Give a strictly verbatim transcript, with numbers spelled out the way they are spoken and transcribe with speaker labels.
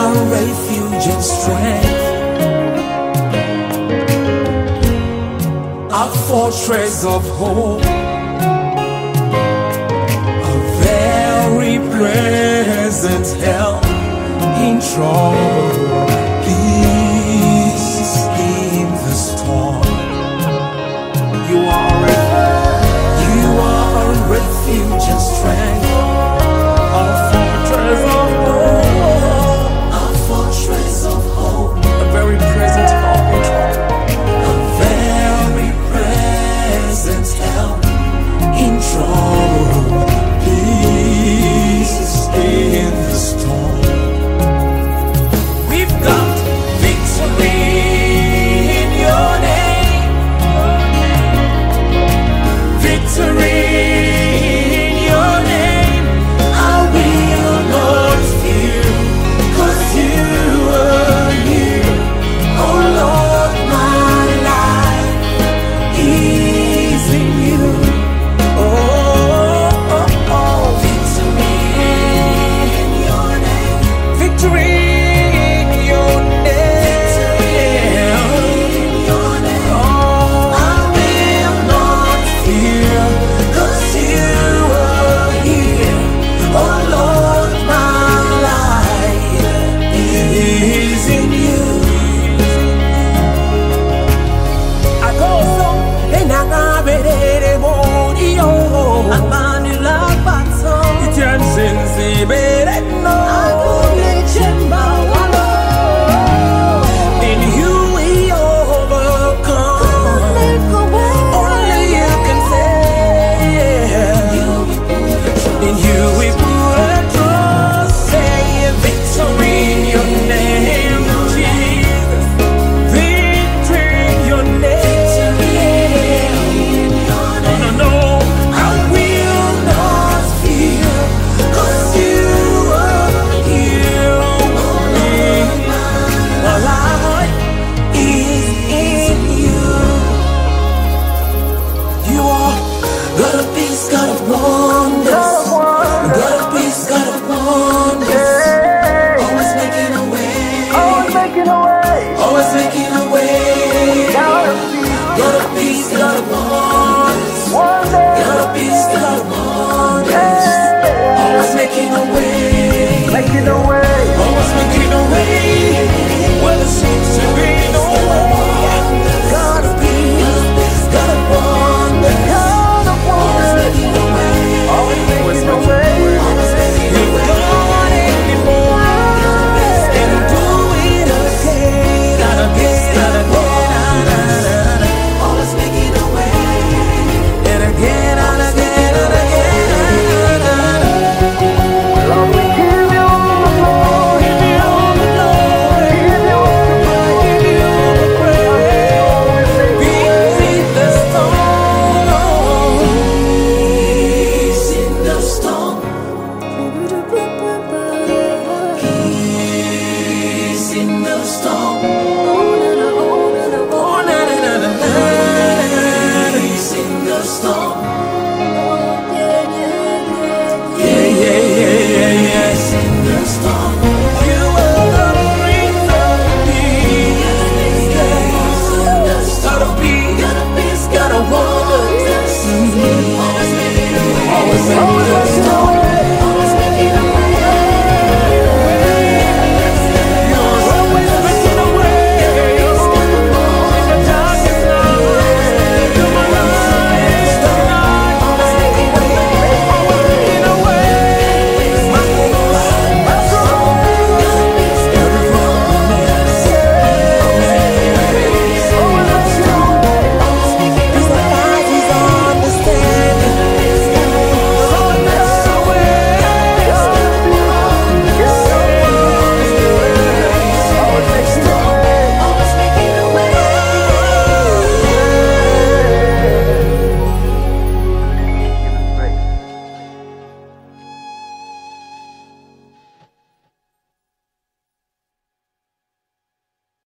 Speaker 1: our refuge and strength, our fortress of hope, a very present help in trouble, peace in the storm. You are a, you are a refuge and strength, our fortress of hope, our fortress of hope, a very present help in trouble, a very present help in trouble, peace in the storm. We've got victory in your name, victory in your name. I will not fear, 'cause you are here. Oh Lord, my life is in you. Oh, oh, oh. Victory in your name, victory in your name, in your name. Oh, I will not fear, 'cause you are here. Oh Lord, my life is in you. I go so and I better morio. Abani la patso. Itian sensi better no. In you we overcome. Only you can say. In you we put our trust. Say victory in your name, Jesus. Victory in your name. No, no, no. I will not fear, 'cause you are here. My life is in you. You are God of peace, God of war.